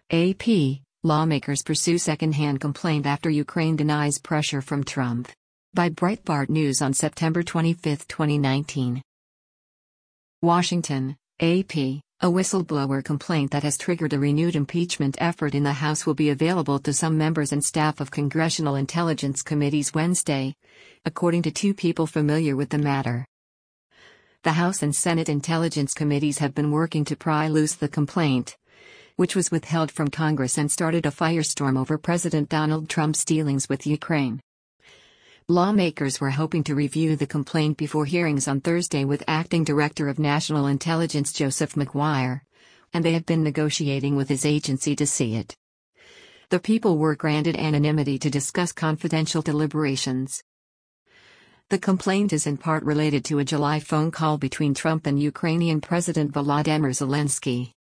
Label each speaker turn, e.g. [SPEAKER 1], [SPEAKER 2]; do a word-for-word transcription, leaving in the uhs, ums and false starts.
[SPEAKER 1] A P, lawmakers pursue second-hand complaint after Ukraine denies pressure from Trump. By Breitbart News on September twenty-fifth, twenty nineteen. Washington, A P, a whistleblower complaint that has triggered a renewed impeachment effort in the House will be available to some members and staff of congressional intelligence committees Wednesday, according to two people familiar with the matter. The House and Senate Intelligence Committees have been working to pry loose the complaint, which was withheld from Congress and started a firestorm over President Donald Trump's dealings with Ukraine. Lawmakers were hoping to review the complaint before hearings on Thursday with Acting Director of National Intelligence Joseph Maguire, and they have been negotiating with his agency to see it. The people were granted anonymity to discuss confidential deliberations. The complaint is in part related to a July phone call between Trump and Ukrainian President Volodymyr Zelensky.